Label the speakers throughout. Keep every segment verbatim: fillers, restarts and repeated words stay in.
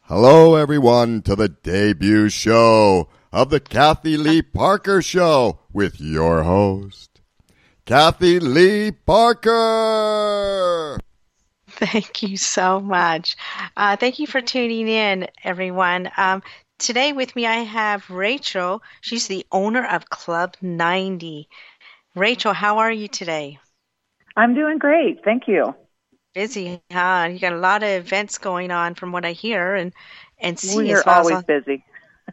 Speaker 1: Hello, everyone, to the debut show of the Kathy Lee Parker Show with your host, Kathy Lee Parker.
Speaker 2: Thank you so much. Uh, thank you for tuning in, everyone. Um, today with me, I have Rachel. She's the owner of Club ninety. Rachel, how are you today?
Speaker 3: I'm doing great. Thank you.
Speaker 2: Busy, huh? You got a lot of events going on from what I hear and, and see
Speaker 3: We
Speaker 2: as
Speaker 3: are
Speaker 2: well as
Speaker 3: always
Speaker 2: on.
Speaker 3: busy.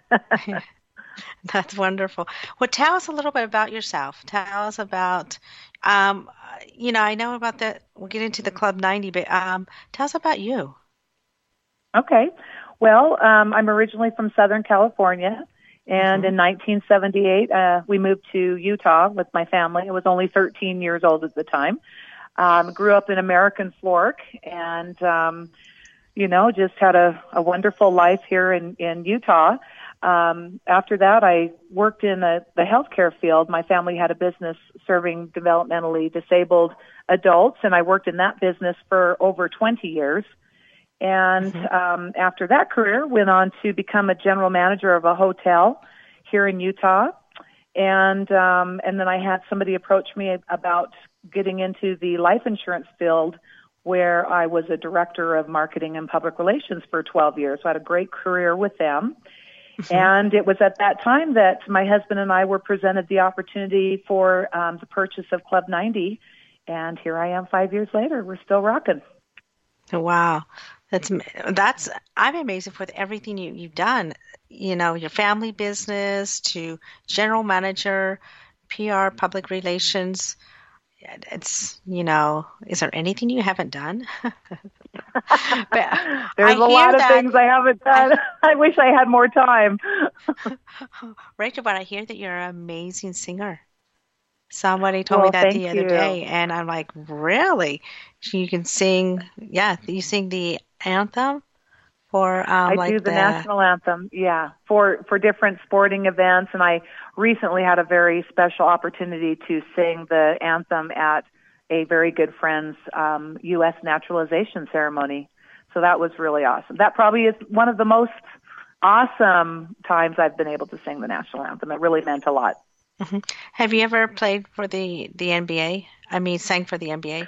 Speaker 2: That's wonderful. Well, tell us a little bit about yourself. Tell us about, um, you know, I know about the, we'll get into the Club ninety, but um, tell us about you.
Speaker 3: Okay. Well, um, I'm originally from Southern California, and
Speaker 2: Mhm.
Speaker 3: in nineteen seventy-eight, uh, we moved to Utah with my family. I was only thirteen years old at the time. Um, grew up in American Fork, and um, you know, just had a, a wonderful life here in, in Utah. Um, after that, I worked in the, the healthcare field. My family had a business serving developmentally disabled adults, and I worked in that business for over twenty years. And
Speaker 2: Mhm.
Speaker 3: um, after that career, went on to become a general manager of a hotel here in Utah. And um, and then I had somebody approach me about getting into the life insurance field, where I was a director of marketing and public relations for twelve years. So I had a great career with them.
Speaker 2: Mhm.
Speaker 3: And it was at that time that my husband and I were presented the opportunity for um, the purchase of Club ninety. And here I am five years later. We're still rocking.
Speaker 2: Wow. That's that's I'm amazed with everything you, you've done. You know, your family business to general manager, P R, public relations. It's, you know, is there anything you haven't done? But I
Speaker 3: There's a
Speaker 2: hear
Speaker 3: lot of
Speaker 2: that
Speaker 3: things I haven't
Speaker 2: I
Speaker 3: done. I wish I had more time.
Speaker 2: Rachel, but I hear that you're an amazing singer. Somebody told me
Speaker 3: Well,
Speaker 2: that
Speaker 3: thank
Speaker 2: the other
Speaker 3: you.
Speaker 2: day, and I'm like, really? You can sing, yeah, you sing the anthem for um
Speaker 3: I do
Speaker 2: like
Speaker 3: the
Speaker 2: the
Speaker 3: national anthem, yeah, for for different sporting events, and I recently had a very special opportunity to sing the anthem at a very good friend's um, U S naturalization ceremony. So that was really awesome. That probably is one of the most awesome times I've been able to sing the national anthem. It really meant a lot.
Speaker 2: Mhm. Have you ever played for the the N B A? I mean, sang for the N B A?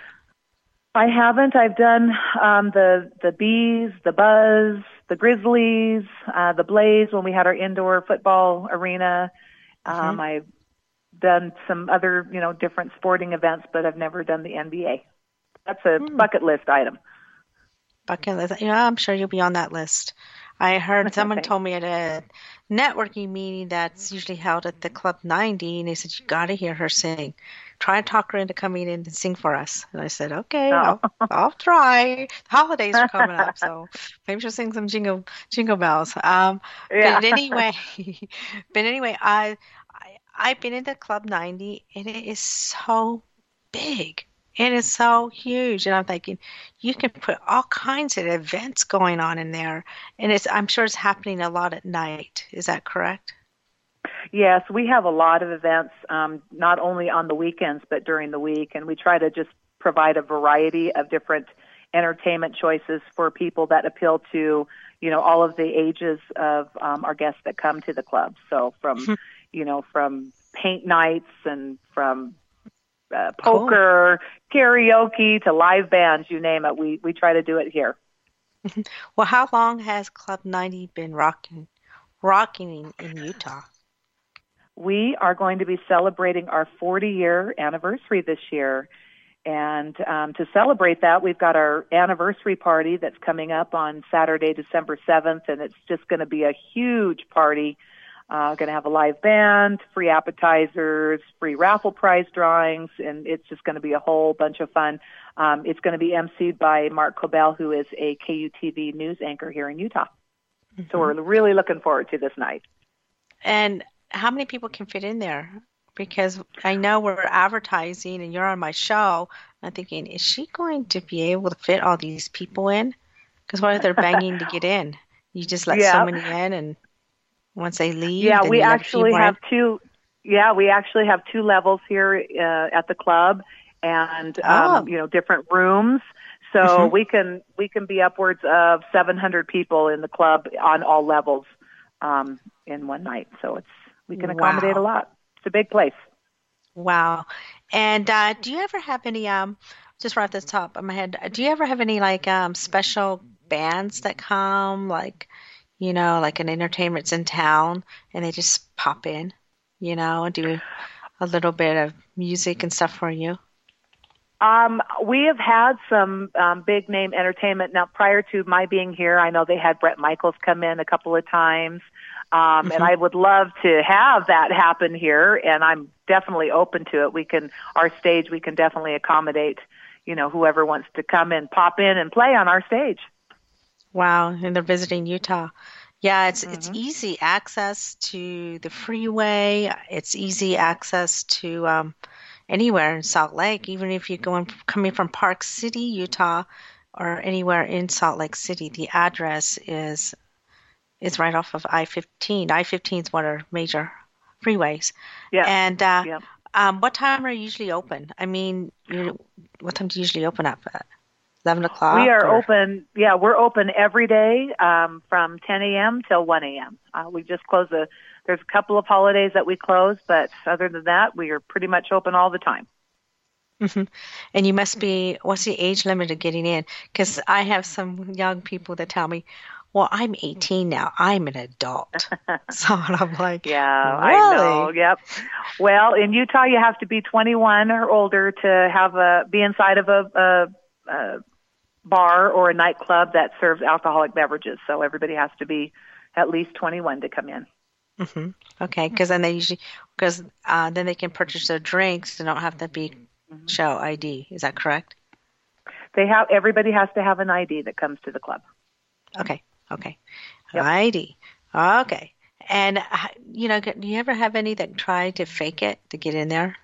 Speaker 3: I haven't. I've done um, the the Bees, the Buzz, the Grizzlies, uh, the Blaze when we had our indoor football arena.
Speaker 2: Hmm.
Speaker 3: Um, I've done some other, you know, different sporting events, but I've never done the N B A. That's a
Speaker 2: Hmm.
Speaker 3: bucket list item.
Speaker 2: Bucket list. Yeah, I'm sure you'll be on that list. I heard someone
Speaker 3: Thanks.
Speaker 2: told me at a networking meeting that's usually held at the Club ninety, and they said, you got to hear her sing. Try and talk her into coming in and sing for us. And I said, okay,
Speaker 3: Oh.
Speaker 2: I'll I'll try. The holidays are coming up, so maybe she'll sing some jingle jingle bells. Um,
Speaker 3: Yeah.
Speaker 2: but anyway, but anyway, I, I I've been in the Club ninety, and it is so big. It is so huge, and I'm thinking you can put all kinds of events going on in there, and it's I'm sure it's happening a lot at night. Is that correct?
Speaker 3: Yes, we have a lot of events, um, not only on the weekends, but during the week. And we try to just provide a variety of different entertainment choices for people that appeal to, you know, all of the ages of um, our guests that come to the club. So from, you know, from paint nights and from uh,
Speaker 2: Cool.
Speaker 3: poker, karaoke to live bands, you name it. We, we try to do it here.
Speaker 2: Well, how long has Club ninety been rocking rocking in, in Utah?
Speaker 3: We are going to be celebrating our forty-year anniversary this year. And um, to celebrate that, we've got our anniversary party that's coming up on Saturday, December seventh, and it's just going to be a huge party. Uh, going to have a live band, free appetizers, free raffle prize drawings, and it's just going to be a whole bunch of fun. Um, it's going to be emceed by Mark Cobell, who is a K U T V news anchor here in Utah. So
Speaker 2: Hmm.
Speaker 3: we're really looking forward to this night.
Speaker 2: And how many people can fit in there? Because I know we're advertising and you're on my show. I'm thinking, is she going to be able to fit all these people in? Because what if they're banging to get in? You just let so
Speaker 3: Yeah.
Speaker 2: many in, and once they leave,
Speaker 3: Yeah,
Speaker 2: then
Speaker 3: we
Speaker 2: you let a few
Speaker 3: actually
Speaker 2: more in.
Speaker 3: have two. Yeah, we actually have two levels here uh, at the club, and um,
Speaker 2: Oh,
Speaker 3: you know, different rooms. So
Speaker 2: Mm-hmm.
Speaker 3: we can we can be upwards of seven hundred people in the club on all levels um, in one night. So it's we can accommodate a
Speaker 2: Wow.
Speaker 3: lot. It's a big place.
Speaker 2: Wow. And uh, do you ever have any, um, just right off the top of my head, do you ever have any like um, special bands that come, like, you know, like an entertainment's in town and they just pop in, you know, and do a little bit of music and stuff for you?
Speaker 3: Um, we have had some um, big name entertainment. Now, prior to my being here, I know they had Bret Michaels come in a couple of times. Um, and
Speaker 2: Mm-hmm.
Speaker 3: I would love to have that happen here, and I'm definitely open to it. We can, our stage, we can definitely accommodate, you know, whoever wants to come and pop in and play on our stage.
Speaker 2: Wow. And they're visiting Utah. Yeah, it's it's
Speaker 3: hmm
Speaker 2: easy access to the freeway. It's easy access to um, anywhere in Salt Lake, even if you're going coming from Park City, Utah, or anywhere in Salt Lake City. The address is is right off of I fifteen. I fifteen is one of our major freeways.
Speaker 3: Yeah,
Speaker 2: And uh,
Speaker 3: yeah.
Speaker 2: um, what time are you usually open? I mean, you, what time do you usually open up at? Eleven
Speaker 3: We
Speaker 2: o'clock
Speaker 3: are
Speaker 2: or?
Speaker 3: open, yeah, we're open every day um, from ten a.m. till one a.m. Uh, we just close the, there's a couple of holidays that we close, but other than that, we are pretty much open all the time.
Speaker 2: hmm And you must be, what's the age limit of getting in? Because I have some young people that tell me, well, I'm eighteen now. I'm an adult. So I'm like,
Speaker 3: Yeah, I know.
Speaker 2: really?
Speaker 3: Yep. Well, in Utah, you have to be twenty-one or older to have a be inside of a, a, a bar or a nightclub that serves alcoholic beverages. So everybody has to be at least twenty-one to come in.
Speaker 2: hmm Okay, because then they usually, because uh, then they can purchase their drinks. They don't have to be
Speaker 3: hmm
Speaker 2: show I D. Is that correct?
Speaker 3: They have everybody has to have an I D that comes to the club.
Speaker 2: Okay, okay.
Speaker 3: Yep.
Speaker 2: I D. Okay. And, uh, you know, do you ever have any that try to fake it to get in there?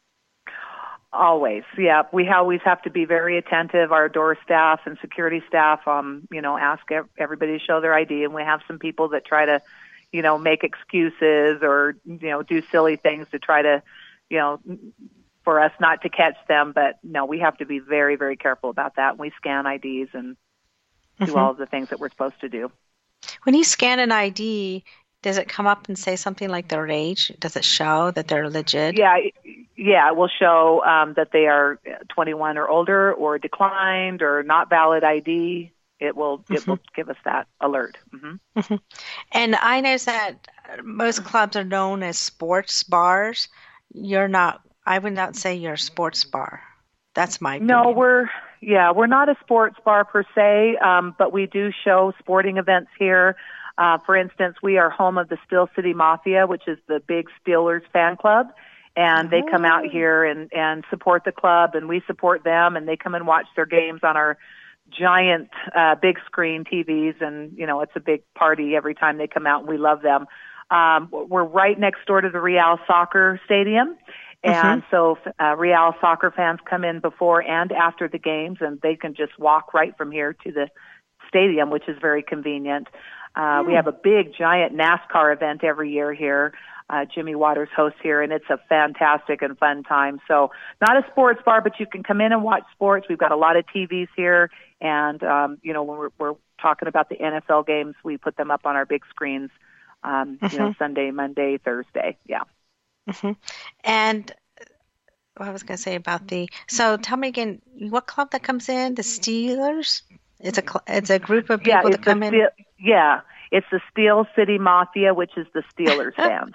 Speaker 3: Always, yeah. We always have to be very attentive. Our door staff and security staff, um, you know, ask ev- everybody to show their I D, and we have some people that try to, you know, make excuses or you know do silly things to try to, you know, for us not to catch them. But no, we have to be very, very careful about that. We scan I Ds and do
Speaker 2: hmm
Speaker 3: all of the things that we're supposed to do.
Speaker 2: When you scan an I D, does it come up and say something like their age? Does it show that they're legit?
Speaker 3: Yeah, yeah, it will show um, that they are twenty-one or older, or declined, or not valid I D. It will it
Speaker 2: hmm
Speaker 3: will give us that alert. hmm
Speaker 2: hmm And I notice that most clubs are known as sports bars. You're not, I would not say you're a sports bar. That's my
Speaker 3: No,
Speaker 2: opinion.
Speaker 3: we're yeah, we're not a sports bar per se, um, but we do show sporting events here. Uh, for instance, we are home of the Steel City Mafia, which is the big Steelers fan club, and they come out
Speaker 2: Oh.
Speaker 3: here and and support the club, and we support them, and they come and watch their games on our giant uh, big screen T Vs, and you know it's a big party every time they come out, and we love them. Um, we're right next door to the Real Soccer Stadium. And so uh, Real soccer fans come in before and after the games, and they can just walk right from here to the stadium, which is very convenient. Uh, we have a big, giant NASCAR event every year here. Uh, Jimmy Waters hosts here, and it's a fantastic and fun time. So not a sports bar, but you can come in and watch sports. We've got a lot of T Vs here, and, um, you know, when we're, we're talking about the N F L games, we put them up on our big screens, um, you know, Sunday, Monday, Thursday. Yeah.
Speaker 2: hmm And what I was going to say about the, so tell me again, what club that comes in? The Steelers? It's a cl- it's a group of
Speaker 3: Yeah,
Speaker 2: people that
Speaker 3: it's the
Speaker 2: come in.
Speaker 3: Steel, yeah, it's the Steel City Mafia, which is the Steelers fans.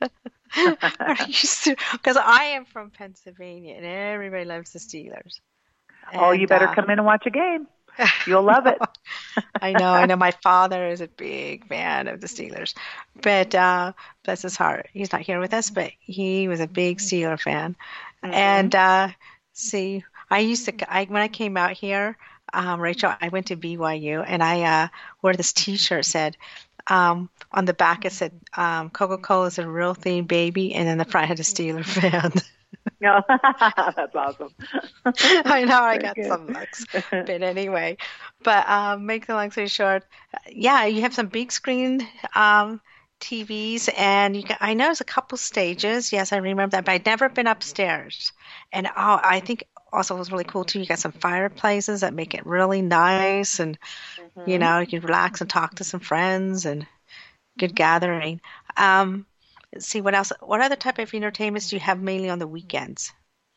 Speaker 2: Are you Because I am from Pennsylvania and everybody loves the Steelers.
Speaker 3: Oh, you
Speaker 2: And
Speaker 3: better
Speaker 2: uh,
Speaker 3: come in and watch a game. You'll love it.
Speaker 2: I know, I know. My father is a big fan of the Steelers, but uh, bless his heart, he's not here with us. But he was a big Steeler fan,
Speaker 3: Mhm.
Speaker 2: and uh, see, I used to I, when I came out here, um, Rachel, I went to B Y U, and I uh, wore this T-shirt said. Um, on the back it said um, Coca-Cola is a real thing, baby, and then the front had a Steeler fan.
Speaker 3: No, that's awesome.
Speaker 2: I know I
Speaker 3: Very
Speaker 2: got
Speaker 3: good.
Speaker 2: some looks, but anyway. But um, make the long story short, yeah, you have some big screen um, T Vs, and you can, I know there's a couple stages. Yes, I remember that, but I'd never been upstairs. And oh, I think also was really cool too. You got some fireplaces that make it really nice, and
Speaker 3: Mm-hmm.
Speaker 2: you know you can relax and talk to some friends and good gathering. Um, let's see what else. What other type of entertainments do you have mainly on the weekends?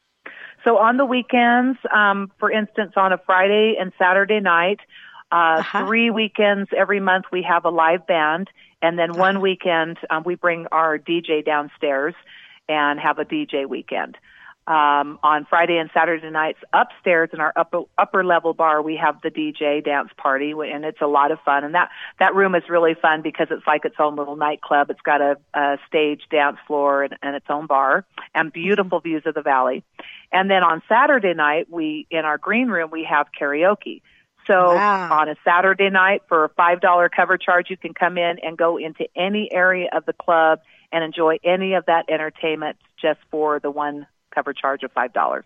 Speaker 3: So on the weekends, um, for instance, on a Friday and Saturday night, uh,
Speaker 2: Uh-huh.
Speaker 3: three weekends every month we have a live band, and then one
Speaker 2: Uh-huh.
Speaker 3: weekend um, we bring our D J downstairs and have a D J weekend. Um, on Friday and Saturday nights upstairs in our upper upper level bar, we have the D J dance party, and it's a lot of fun. And that that room is really fun because it's like its own little nightclub. It's got a, a stage, dance floor, and, and its own bar, and beautiful views of the valley. And then on Saturday night, we in our green room we have karaoke. So
Speaker 2: Wow.
Speaker 3: on a Saturday night for a five dollar cover charge, you can come in and go into any area of the club and enjoy any of that entertainment just for the one cover charge of five dollars.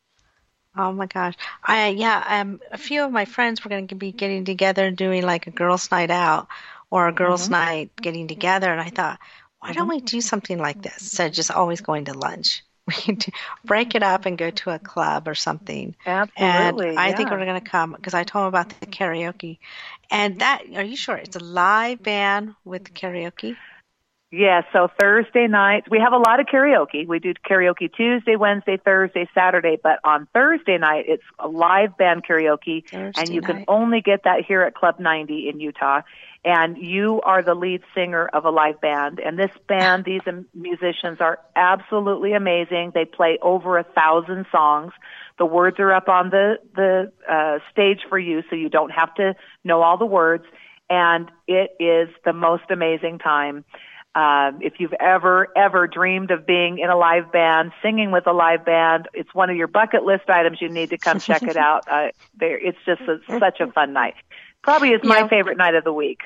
Speaker 2: Oh my gosh. I yeah, um a few of my friends were going to be getting together and doing like a girls' night out or a girls'
Speaker 3: Mm-hmm.
Speaker 2: night getting together, and I thought, why don't we do something like this instead of just always going to lunch? We can do, break it up and go to a club or something.
Speaker 3: Absolutely.
Speaker 2: And I
Speaker 3: yeah.
Speaker 2: think we're going to come because I told them about the karaoke. And that, are you sure it's a live band with karaoke?
Speaker 3: Yeah, so Thursday nights, we have a lot of karaoke. We do karaoke Tuesday, Wednesday, Thursday, Saturday, but on Thursday night, it's a live band karaoke,
Speaker 2: Thursday
Speaker 3: and you
Speaker 2: night.
Speaker 3: can only get that here at Club ninety in Utah. And you are the lead singer of a live band. And this band, these um, musicians are absolutely amazing. They play over a thousand songs. The words are up on the, the uh, stage for you, so you don't have to know all the words. And it is the most amazing time. Um, if you've ever, ever dreamed of being in a live band, singing with a live band, it's one of your bucket list items. You need to come check it out. Uh, there, it's just a, such a fun night. Probably is my
Speaker 2: Yeah.
Speaker 3: favorite night of the week.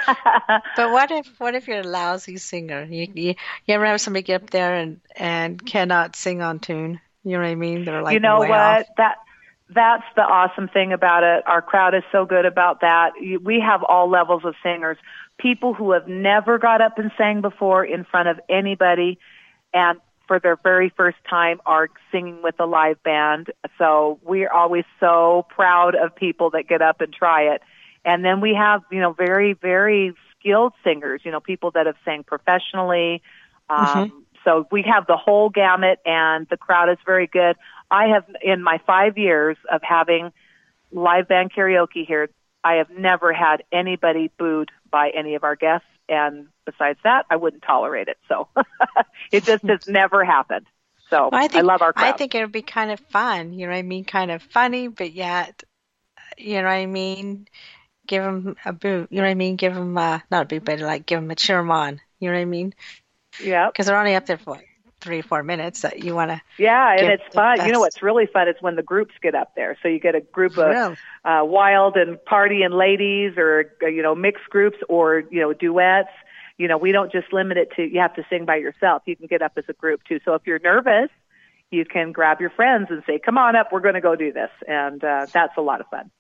Speaker 2: But what if what if you're a lousy singer? You, you you ever have somebody get up there and and cannot sing on tune? You know what I mean? They're like
Speaker 3: You know
Speaker 2: way
Speaker 3: what?
Speaker 2: off.
Speaker 3: That that's the awesome thing about it. Our crowd is so good about that. You- We have all levels of singers. People who have never got up and sang before in front of anybody, and for their very first time are singing with a live band. So we're always so proud of people that get up and try it. And then we have, you know, very, very skilled singers, you know, people that have sang professionally. Um,
Speaker 2: Mhm.
Speaker 3: So we have the whole gamut, and the crowd is very good. I have, in my five years of having live band karaoke here, I have never had anybody booed by any of our guests. And besides that, I wouldn't tolerate it. So it just has never happened. So
Speaker 2: Well, I think
Speaker 3: love our crowd.
Speaker 2: I think it would be kind of fun. You know what I mean? Kind of funny, but yet, you know what I mean? Give them a boot. You know what I mean? Give them uh, not a boot, but like give them a cheer 'em on. You know what I mean?
Speaker 3: Yeah.
Speaker 2: Because they're only up there for like three, four minutes. That you want to.
Speaker 3: Yeah, and
Speaker 2: give
Speaker 3: it's
Speaker 2: the
Speaker 3: fun. You know
Speaker 2: best.
Speaker 3: what's really fun is when the groups get up there. So you get a group of
Speaker 2: Really?
Speaker 3: uh, wild and party and ladies, or uh, you know, mixed groups, or you know, duets. You know, we don't just limit it to you have to sing by yourself. You can get up as a group too. So if you're nervous, you can grab your friends and say, "Come on up, we're going to go do this," and uh, that's a lot of fun.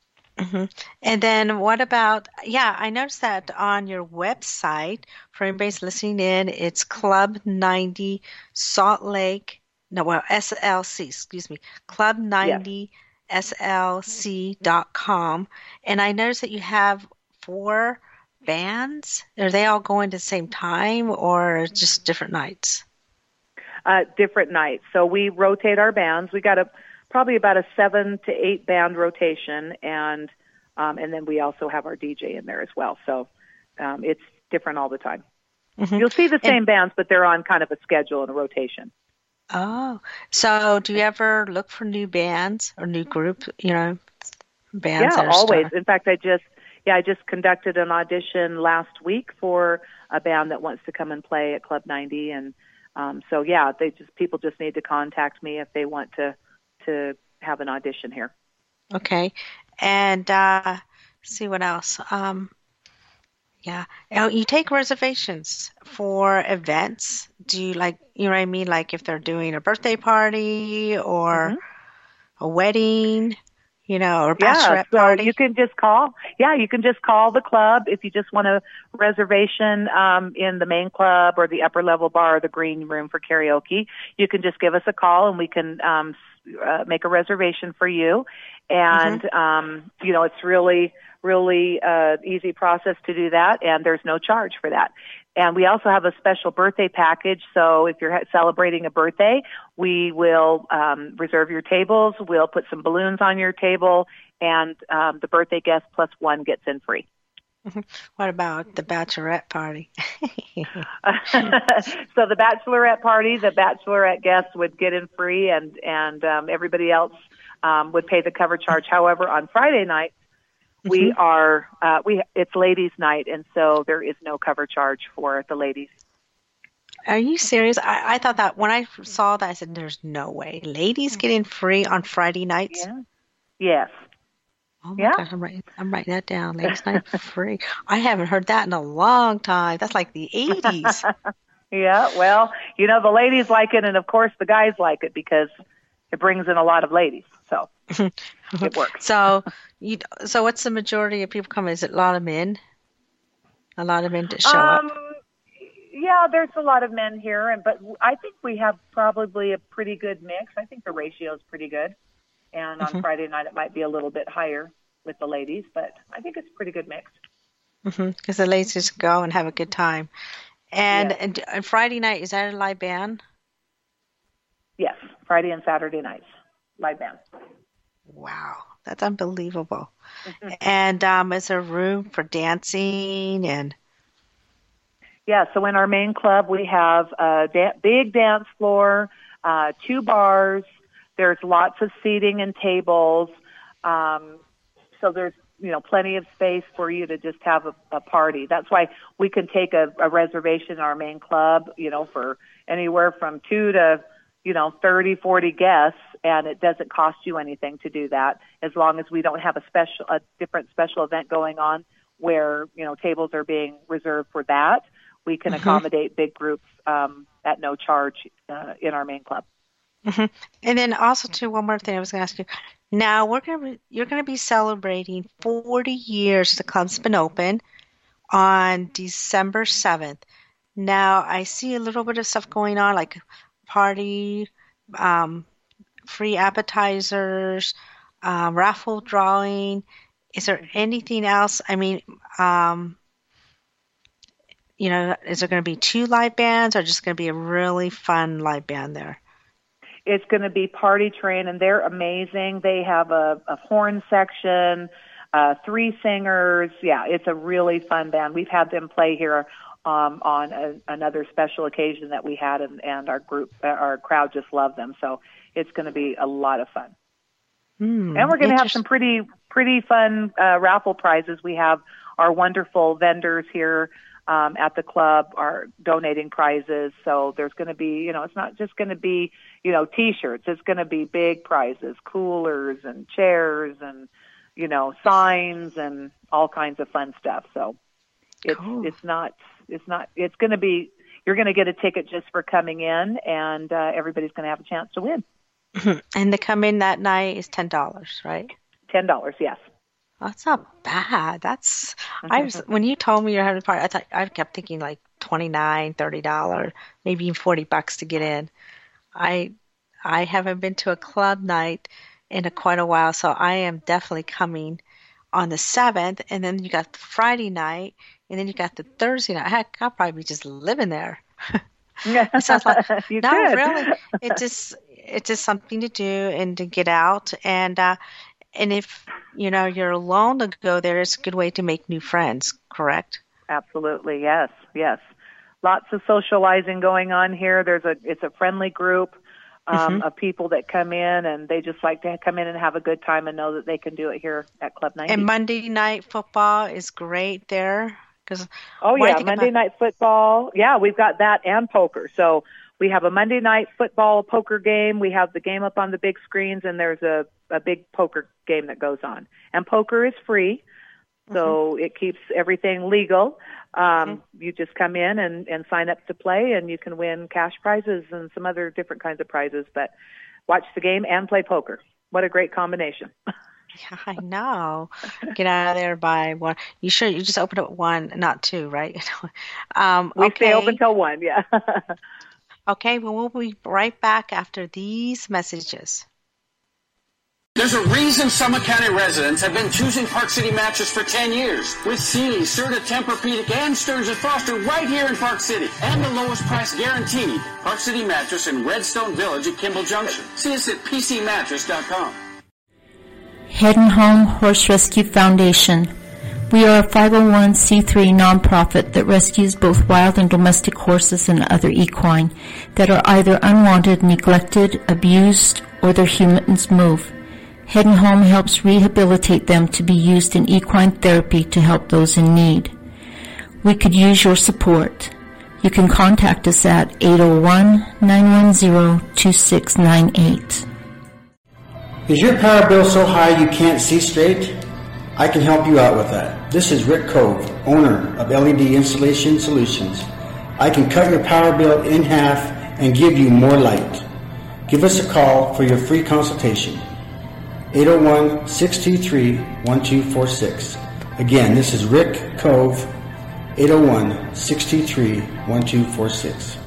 Speaker 2: hmm And then what about, yeah, I noticed that on your website, for anybody's listening in, it's Club ninety Salt Lake, no, well, S L C, excuse me, club ninety S L C dot com. And I noticed that you have four bands. Are they all going at the same time or just different nights?
Speaker 3: Uh, different nights. So we rotate our bands. We got a probably about a seven to eight band rotation, and um, and then we also have our D J in there as well. So um, it's different all the time.
Speaker 2: Mhm.
Speaker 3: You'll see the
Speaker 2: And-
Speaker 3: same bands, but they're on kind of a schedule and a rotation.
Speaker 2: Oh, so do you ever look for new bands or new group, you know, bands
Speaker 3: Yeah,
Speaker 2: that are
Speaker 3: always.
Speaker 2: start-
Speaker 3: In fact, I just yeah I just conducted an audition last week for a band that wants to come and play at Club ninety, and um, so yeah, they just people just need to contact me if they want to to have an audition here.
Speaker 2: Okay. And uh let's see what else. Um yeah. Oh, you take reservations for events. Do you like, you know what I mean? Like if they're doing a birthday party or
Speaker 3: Mhm.
Speaker 2: a wedding, you know, or
Speaker 3: Yeah,
Speaker 2: bachelorette
Speaker 3: so
Speaker 2: party.
Speaker 3: you can just call. Yeah, you can just call the club if you just want a reservation um, in the main club or the upper level bar or the green room for karaoke. You can just give us a call and we can um, uh, make a reservation for you. And, mm-hmm. um, you know, it's really, really uh, easy process to do that, and there's no charge for that. And we also have a special birthday package. So if you're celebrating a birthday, we will um, reserve your tables. We'll put some balloons on your table, and um, the birthday guest plus one gets in free.
Speaker 2: What about the bachelorette party?
Speaker 3: So the bachelorette party, the bachelorette guests would get in free, and and um, everybody else um, would pay the cover charge. However, on Friday night, we mm-hmm. are uh, we it's ladies' night, and so there is no cover charge for the ladies.
Speaker 2: Are you serious? I, I thought that when I saw that, I said, "There's no way ladies get in free on Friday nights."
Speaker 3: Yeah. Yes.
Speaker 2: Oh my
Speaker 3: yeah.
Speaker 2: gosh, I'm writing, I'm writing that down. Ladies' night free. I haven't heard that in a long time. That's like the eighties.
Speaker 3: Yeah, well, you know, the ladies like it, and of course the guys like it because it brings in a lot of ladies. So it works.
Speaker 2: So, you, so what's the majority of people coming? Is it a lot of men? A lot of men that show
Speaker 3: um,
Speaker 2: up?
Speaker 3: Yeah, there's a lot of men here, and but I think we have probably a pretty good mix. I think the ratio is pretty good. And on mm-hmm. Friday night, it might be a little bit higher with the ladies, but I think it's a pretty good mix.
Speaker 2: Because mm-hmm. the ladies just go and have a good time. And, yes. and, and Friday night, is that a live band?
Speaker 3: Yes, Friday and Saturday nights, live band.
Speaker 2: Wow, that's unbelievable. Mm-hmm. And um, is there room for dancing? And
Speaker 3: Yeah, so in our main club, we have a da- big dance floor, uh, two bars. There's lots of seating and tables, um, so there's you know plenty of space for you to just have a, a party. That's why we can take a, a reservation in our main club, you know, for anywhere from two to you know thirty, forty guests, and it doesn't cost you anything to do that, as long as we don't have a special, a different special event going on where you know tables are being reserved for that. We can mm-hmm. accommodate big groups um, at no charge uh, in our main club.
Speaker 2: Mm-hmm. And then also, too, one more thing I was going to ask you. Now, we're going to you're going to be celebrating forty years the club's been open on December seventh. Now, I see a little bit of stuff going on, like party, um, free appetizers, um, raffle drawing. Is there anything else? I mean, um, you know, is there going to be two live bands or just going to be a really fun live band there?
Speaker 3: It's going to be Party Train, and they're amazing. They have a, a horn section, uh, three singers. Yeah, it's a really fun band. We've had them play here um, on a, another special occasion that we had, and, and our group, our crowd just loved them. So it's going to be a lot of fun.
Speaker 2: Mm,
Speaker 3: and we're going to have some pretty, pretty fun uh, raffle prizes. We have our wonderful vendors here Um, at the club are donating prizes. So there's going to be, you know, it's not just going to be, you know, T-shirts. It's going to be big prizes, coolers and chairs and, you know, signs and all kinds of fun stuff. So it's,
Speaker 2: cool.
Speaker 3: it's not, it's not, it's going to be, you're going to get a ticket just for coming in, and uh, everybody's going to have a chance to win.
Speaker 2: And to come in that night is ten dollars, right?
Speaker 3: ten dollars, yes.
Speaker 2: That's not bad. That's I was when you told me you're having a party, I thought I kept thinking like twenty-nine, thirty dollars, maybe even forty bucks to get in. I I haven't been to a club night in a, quite a while, so I am definitely coming on the seventh, and then you got the Friday night, and then you got the Thursday night. Heck, I'll probably be just living there. It sounds like
Speaker 3: you
Speaker 2: no,
Speaker 3: could.
Speaker 2: really. It just it's just something to do and to get out, and uh, and if you know you're alone to go there, it's a good way to make new friends. Correct?
Speaker 3: Absolutely, yes, yes. Lots of socializing going on here. There's a it's a friendly group um, mm-hmm. of people that come in, and they just like to come in and have a good time and know that they can do it here at Club ninety.
Speaker 2: And Monday night football is great there. Cause
Speaker 3: oh yeah, Monday about- night football. Yeah, we've got that and poker. So we have a Monday night football poker game. We have the game up on the big screens, and there's a, a big poker game that goes on. And poker is free, so mm-hmm. it keeps everything legal. Um, mm-hmm. You just come in and, and sign up to play, and you can win cash prizes and some other different kinds of prizes. But watch the game and play poker. What a great combination.
Speaker 2: Yeah, I know. Get out of there by one. You sure you just open up one, not two, right? um,
Speaker 3: we
Speaker 2: okay.
Speaker 3: stay open till one, yeah.
Speaker 2: Okay, well, we'll be right back after these messages.
Speaker 4: There's a reason Summit County residents have been choosing Park City Mattress for ten years. With Sealy, Serta, Tempur-Pedic, and Stearns and Foster right here in Park City. And the lowest price guaranteed. Park City Mattress in Redstone Village at Kimball Junction. See us at p c mattress dot com.
Speaker 5: Head and Home Horse Rescue Foundation. We are a five oh one c three nonprofit that rescues both wild and domestic horses and other equine that are either unwanted, neglected, abused, or their humans move. Head and Home helps rehabilitate them to be used in equine therapy to help those in need. We could use your support. You can contact us at eight oh one, nine one zero, two six nine eight.
Speaker 6: Is your power bill so high you can't see straight? I can help you out with that. This is Rick Cove, owner of L E D Installation Solutions. I can cut your power bill in half and give you more light. Give us a call for your free consultation. eight oh one, six two three, one two four six. Again, this is Rick Cove, eight oh one, six two three, one two four six.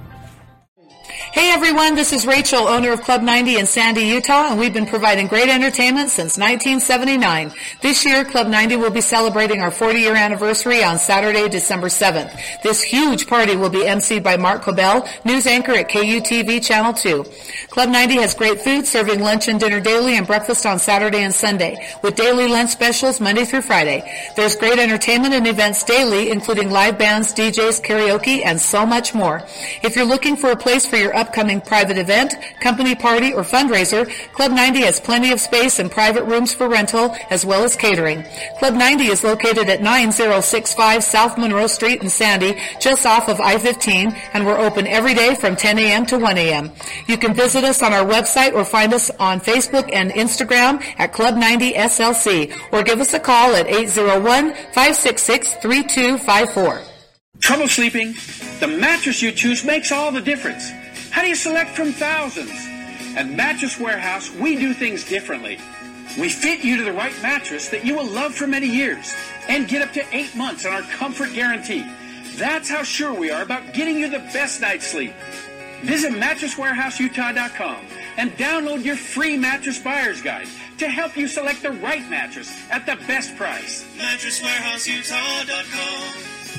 Speaker 7: Hey everyone, this is Rachel, owner of Club ninety in Sandy, Utah, and we've been providing great entertainment since nineteen seventy-nine. This year, Club ninety will be celebrating our forty-year anniversary on Saturday, December seventh. This huge party will be emceed by Mark Cobell, news anchor at K U T V Channel two. Club ninety has great food, serving lunch and dinner daily and breakfast on Saturday and Sunday, with daily lunch specials Monday through Friday. There's great entertainment and events daily, including live bands, D Js, karaoke, and so much more. If you're looking for a place for your upcoming private event, company party, or fundraiser, Club ninety has plenty of space and private rooms for rental, as well as catering. Club ninety is located at nine oh six five South Monroe Street in Sandy, just off of I fifteen, and we're open every day from ten a.m. to one a.m. You can visit us on our website or find us on Facebook and Instagram at Club ninety S L C, or give us a call at eight oh one, five six six, three two five four.
Speaker 4: Trouble sleeping? The mattress you choose makes all the difference. How do you select from thousands? At Mattress Warehouse, we do things differently. We fit you to the right mattress that you will love for many years and get up to eight months on our comfort guarantee. That's how sure we are about getting you the best night's sleep. Visit mattress warehouse utah dot com and download your free mattress buyer's guide to help you select the right mattress at the best price. mattress warehouse utah dot com.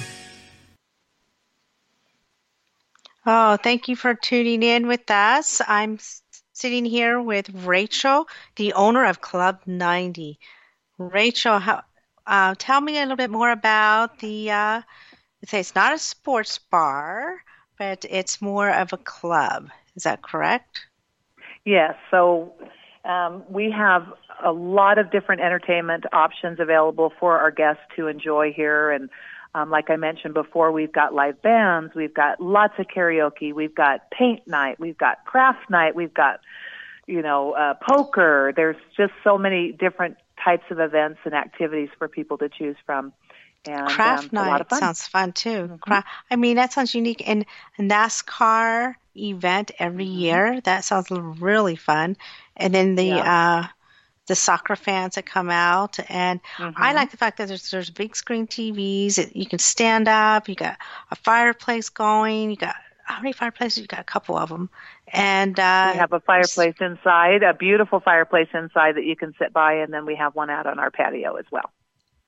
Speaker 2: Oh, thank you for tuning in with us. I'm sitting here with Rachel, the owner of Club ninety. Rachel, how, uh, tell me a little bit more about the, uh, say it's not a sports bar, but it's more of a club. Is that correct?
Speaker 3: Yes. So um, we have a lot of different entertainment options available for our guests to enjoy here. And Um, like I mentioned before, we've got live bands, we've got lots of karaoke, we've got paint night, we've got craft night, we've got, you know, uh, poker. There's just so many different types of events and activities for people to choose from. And
Speaker 2: craft
Speaker 3: um,
Speaker 2: night
Speaker 3: a lot of fun.
Speaker 2: Sounds fun too.
Speaker 3: Mm-hmm.
Speaker 2: Craft, I mean, that sounds unique. And a NASCAR event every
Speaker 3: Mm-hmm.
Speaker 2: year, that sounds really fun. And then the
Speaker 3: Yeah.
Speaker 2: uh, the soccer fans that come out, and
Speaker 3: Mm-hmm.
Speaker 2: I like the fact that there's there's big screen T Vs. It, you can stand up. You got a fireplace going. You got how many fireplaces? You got a couple of them, and uh,
Speaker 3: we have a fireplace inside, a beautiful fireplace inside that you can sit by, and then we have one out on our patio as well.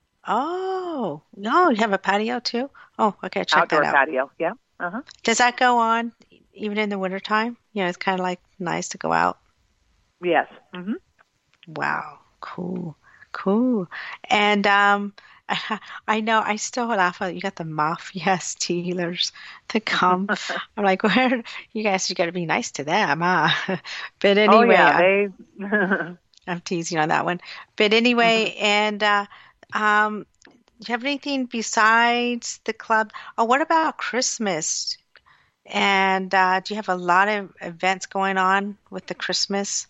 Speaker 2: Oh, no, you have a patio too? Oh, okay, check
Speaker 3: Outdoor
Speaker 2: that out.
Speaker 3: patio, yeah. Uh-huh.
Speaker 2: Does that go on even in the wintertime? You know, it's kind of like nice to go out.
Speaker 3: Yes. Mm-hmm.
Speaker 2: Wow, cool, cool. And um, I know I still laugh at you got the mafia stealers to come. I'm like, where you guys? You got to be nice to them, huh? But anyway,
Speaker 3: Oh yeah,
Speaker 2: I,
Speaker 3: they.
Speaker 2: I'm teasing on that one. But anyway,
Speaker 3: Mm-hmm.
Speaker 2: and uh, um, do you have anything besides the club? Oh, what about Christmas? And uh, do you have a lot of events going on with the Christmas?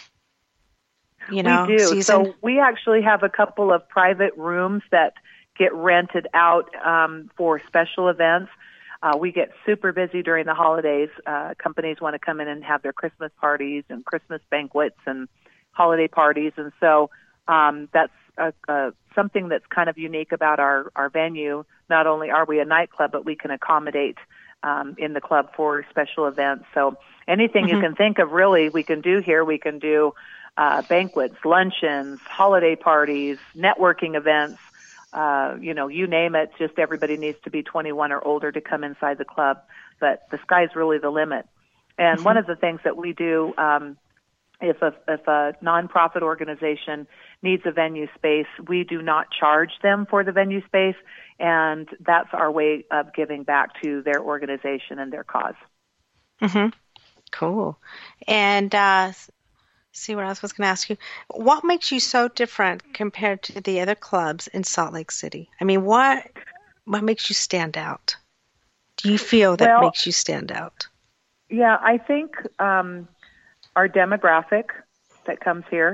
Speaker 2: You know,
Speaker 3: we do.
Speaker 2: season?
Speaker 3: So we actually have a couple of private rooms that get rented out um, for special events. Uh, we get super busy during the holidays. Uh, companies want to come in and have their Christmas parties and Christmas banquets and holiday parties. And so um, that's a, a, something that's kind of unique about our, our venue. Not only are we a nightclub, but we can accommodate um, in the club for special events. So anything mm-hmm. you can think of, really, we can do here. We can do uh, banquets, luncheons, holiday parties, networking events. Uh, you know, you name it, just everybody needs to be twenty-one or older to come inside the club. But the sky's really the limit. And mm-hmm. one of the things that we do, um, if a, if a nonprofit organization needs a venue space, we do not charge them for the venue space. And that's our way of giving back to their organization and their cause.
Speaker 2: Mm-hmm. Cool. And, uh, see what else I was going to ask you. What makes you so different compared to the other clubs in Salt Lake City? I mean, what what makes you stand out? Do you feel that
Speaker 3: well,
Speaker 2: makes you stand out?
Speaker 3: Yeah, I think um, our demographic that comes here,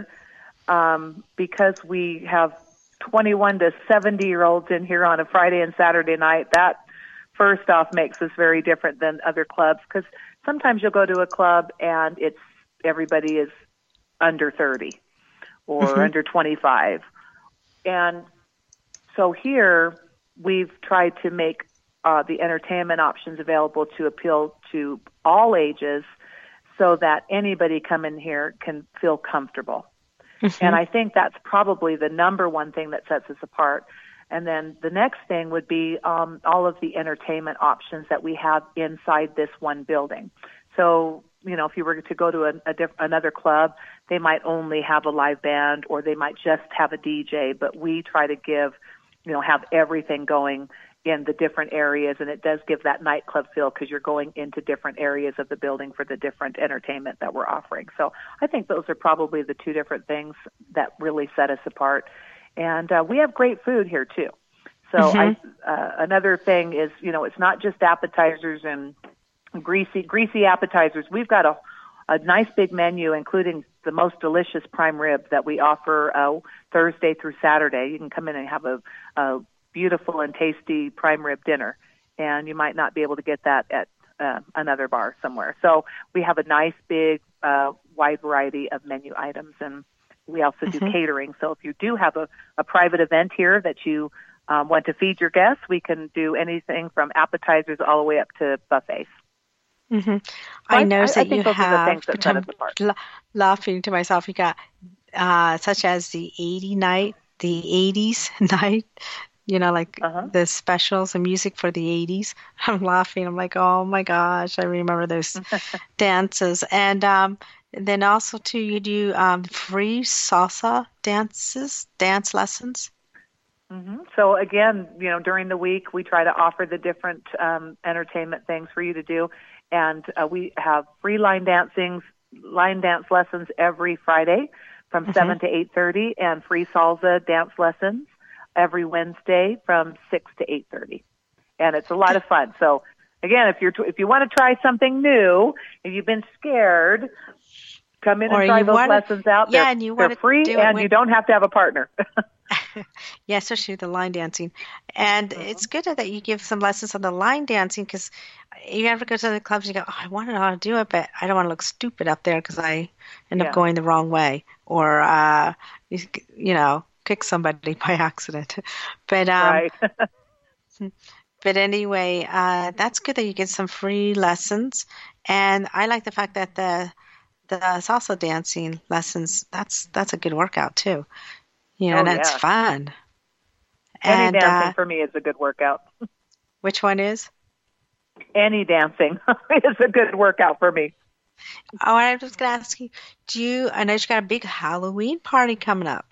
Speaker 3: um, because we have twenty-one to seventy-year-olds in here on a Friday and Saturday night, that first off makes us very different than other clubs, because sometimes you'll go to a club and it's everybody is under thirty or mm-hmm. under twenty-five. And so here we've tried to make uh, the entertainment options available to appeal to all ages so that anybody come in here can feel comfortable. Mm-hmm. And I think that's probably the number one thing that sets us apart. And then the next thing would be um, all of the entertainment options that we have inside this one building. So, you know, if you were to go to a, a diff- another club, they might only have a live band or they might just have a D J, but we try to give, you know, have everything going in the different areas, and it does give that nightclub feel because you're going into different areas of the building for the different entertainment that we're offering. So I think those are probably the two different things that really set us apart. And uh, we have great food here, too. So mm-hmm. I, uh, another thing is, you know, it's not just appetizers and greasy greasy appetizers. We've got a, a nice big menu, including the most delicious prime rib that we offer uh, Thursday through Saturday. You can come in and have a, a beautiful and tasty prime rib dinner, and you might not be able to get that at uh, another bar somewhere. So we have a nice big uh, wide variety of menu items, and we also do mm-hmm. catering. So if you do have a, a private event here that you um, want to feed your guests, we can do anything from appetizers all the way up to buffets.
Speaker 2: Mm-hmm. I, I noticed that
Speaker 3: I
Speaker 2: you have,
Speaker 3: that
Speaker 2: I'm la- laughing to myself, you got uh, such as the eighty night, the eighties night, you know, like uh-huh. the specials and music for the eighties. I'm laughing. I'm like, oh my gosh, I remember those dances. And um, then also, too, you do um, free salsa dances, dance lessons.
Speaker 3: Mm-hmm. So again, you know, during the week, we try to offer the different um, entertainment things for you to do. And uh, we have free line dancing, line dance lessons every Friday from mm-hmm. seven to eight thirty, and free salsa dance lessons every Wednesday from six to eight thirty. And it's a lot of fun. So again, if you're t- if you want to try something new, if you've been scared, come in or and try those wanna, lessons out.
Speaker 2: Yeah,
Speaker 3: they're,
Speaker 2: and you
Speaker 3: they're free, and
Speaker 2: with...
Speaker 3: you don't have to have a partner.
Speaker 2: Yeah, especially the line dancing. And mm-hmm. it's good that you give some lessons on the line dancing, because you ever go to the clubs and you go, oh, I want to know how to do it, but I don't want to look stupid up there because I end yeah. up going the wrong way, or, uh, you, you know, kick somebody by accident. But, um,
Speaker 3: right.
Speaker 2: but anyway, uh, that's good that you get some free lessons. And I like the fact that the the salsa dancing lessons, that's that's a good workout too. You know,
Speaker 3: oh,
Speaker 2: that's
Speaker 3: yeah.
Speaker 2: fun.
Speaker 3: Any
Speaker 2: and,
Speaker 3: dancing
Speaker 2: uh,
Speaker 3: for me is a good workout.
Speaker 2: Which one is?
Speaker 3: Any dancing is a good workout for me.
Speaker 2: Oh, I was going to ask you, do you, I know you got a big Halloween party coming up.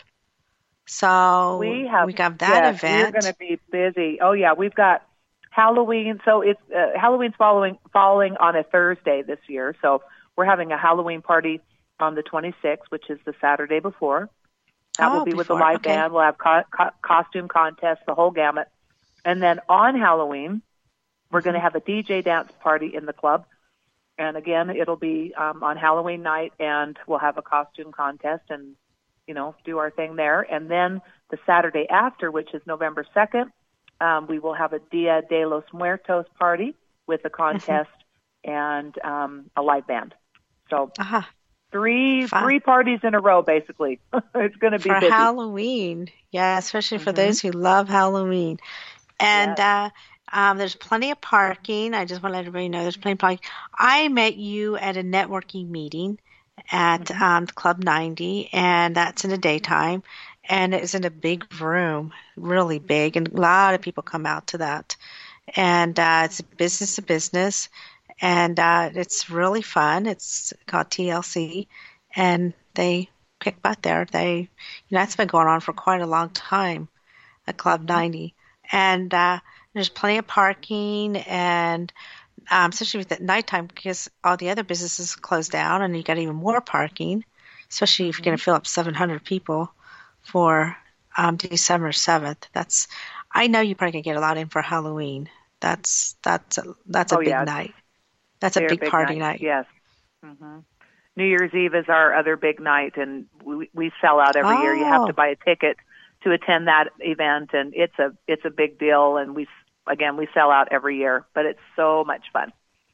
Speaker 2: So
Speaker 3: we have
Speaker 2: we got that
Speaker 3: yes,
Speaker 2: event.
Speaker 3: We're going to be busy. Oh, yeah, we've got Halloween. So it's uh, Halloween's following, falling on a Thursday this year. So we're having a Halloween party on the twenty-sixth, which is the Saturday before. That
Speaker 2: oh,
Speaker 3: will be
Speaker 2: before.
Speaker 3: with the live
Speaker 2: okay.
Speaker 3: band. We'll have co- co- costume contests, the whole gamut. And then on Halloween, we're going to have a D J dance party in the club. And again, it'll be um, on Halloween night, and we'll have a costume contest and, you know, do our thing there. And then the Saturday after, which is November second, um, we will have a Dia de los Muertos party with a contest and um, a live band. So
Speaker 2: uh-huh.
Speaker 3: three
Speaker 2: Fun.
Speaker 3: three parties in a row, basically. It's going to be
Speaker 2: for
Speaker 3: busy.
Speaker 2: Halloween. Yeah, especially for
Speaker 3: mm-hmm.
Speaker 2: those who love Halloween. And
Speaker 3: yes.
Speaker 2: uh, um, there's plenty of parking. I just want to let everybody know there's plenty of parking. I met you at a networking meeting, at
Speaker 3: Mhm.
Speaker 2: um, Club ninety, and that's in the daytime. And it's in a big room, really big, and a lot of people come out to that. And uh, it's business to business, and uh, it's really fun. It's called T L C, and they kick butt there. They, you know, that's been going on for quite a long time at Club
Speaker 3: Mhm.
Speaker 2: ninety, and uh, there's plenty of parking, and um, especially with the nighttime because all the other businesses close down, and you got even more parking, especially if you're going
Speaker 3: Mhm.
Speaker 2: to fill up seven hundred people for um, December seventh. That's, I know you probably can get a lot in for Halloween. That's that's a, that's a
Speaker 3: Oh
Speaker 2: big
Speaker 3: yeah,
Speaker 2: night. That's a
Speaker 3: they're
Speaker 2: big
Speaker 3: big
Speaker 2: party
Speaker 3: nights.
Speaker 2: night.
Speaker 3: Yes. Mhm. New Year's Eve is our other big night, and we we sell out every year. You have
Speaker 2: Oh,
Speaker 3: to buy a ticket to attend that event, and it's a it's a big deal. And we again we sell out every year, but it's so much fun.